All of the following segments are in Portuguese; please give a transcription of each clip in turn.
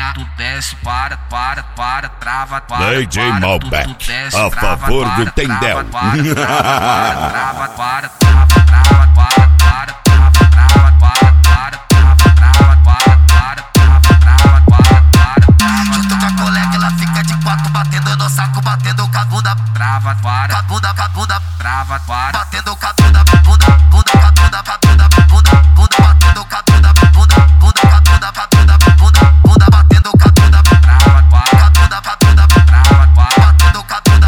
tu desce, para, trava, DJ Malbec, a favor do Tendel. Junto com a colega, ela fica de quatro, batendo no saco, batendo com a bunda. Trava, para, Com a bunda, trava, para, batendo com a bunda, bunda, com a bunda, batendo com a bunda, bunda, com a bunda, bunda, batendo com a bunda, trava, para, batendo com a bunda, trava, batendo com a bunda,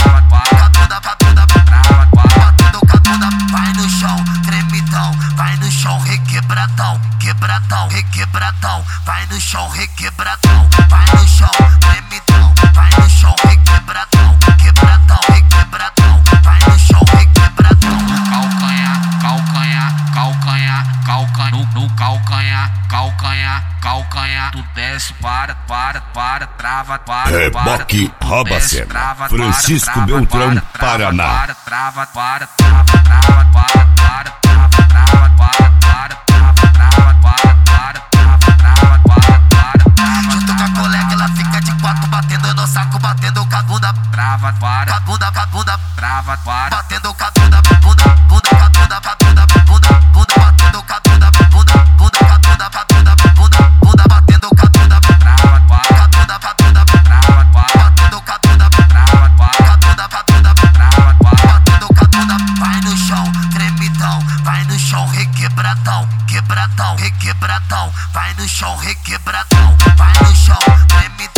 batendo com a bunda, vai no chão, tremidão, vai no chão, requebradão, quebradão, requebradão, vai no chão, requebradão, vai no chão, tremidão, vai no chão, requebradão, quebradão, requebradão, vai no chão, requebradão. No calcanhar, tu desce, para, trava, Reboque Robacena, Francisco Beltrão, Paraná. Trava, Junto com a colega, ela fica de quatro, batendo no saco, batendo com a bunda, trava, com a bunda, trava, batendo com a bunda, bunda, com a bunda, batendo com a bunda, batendo com a bunda, batendo com a bunda, trava, batendo com a bunda, batendo com a bunda, vai no chão, tremidão, vai no chão, requebradão, quebradão, requebradão, vai no chão, requebradão, vai no chão, tremidão.